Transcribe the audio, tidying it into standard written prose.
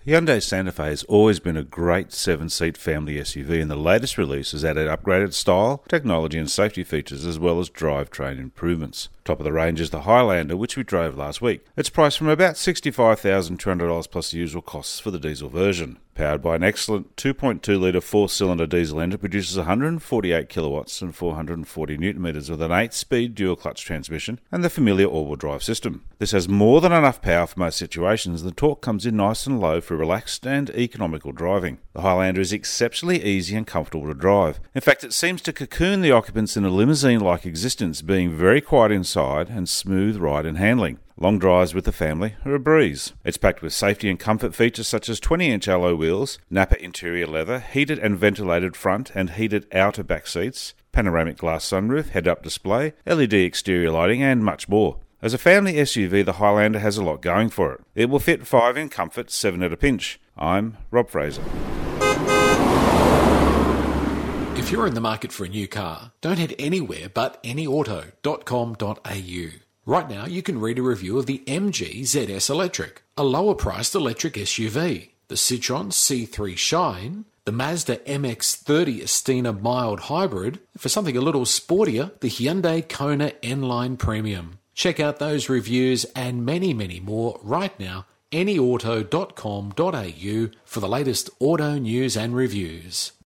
Hyundai Santa Fe has always been a great 7-seat family SUV, and the latest release has added upgraded style, technology and safety features as well as drivetrain improvements. Top of the range is the Highlander, which we drove last week. It's priced from about $65,200 plus the usual costs for the diesel version. Powered by an excellent 2.2-litre 4-cylinder diesel engine, produces 148 kilowatts and 440 newton-metres with an 8-speed dual-clutch transmission and the familiar all-wheel drive system. This has more than enough power for most situations, and the torque comes in nice and low for relaxed and economical driving. The Highlander is exceptionally easy and comfortable to drive. In fact, it seems to cocoon the occupants in a limousine-like existence, being very quiet inside and smooth ride and handling. Long drives with the family are a breeze. It's packed with safety and comfort features such as 20-inch alloy wheels, Nappa interior leather, heated and ventilated front and heated outer back seats, panoramic glass sunroof, head-up display, LED exterior lighting and much more. As a family SUV, the Highlander has a lot going for it. It will fit 5 in comfort, 7 at a pinch. I'm Rob Fraser. If you're in the market for a new car, don't head anywhere but anyauto.com.au. Right now, you can read a review of the MG ZS Electric, a lower-priced electric SUV, the Citroën C3 Shine, the Mazda MX-30 Estina Mild Hybrid, and for something a little sportier, the Hyundai Kona N-Line Premium. Check out those reviews and many, many more right now, anyauto.com.au, for the latest auto news and reviews.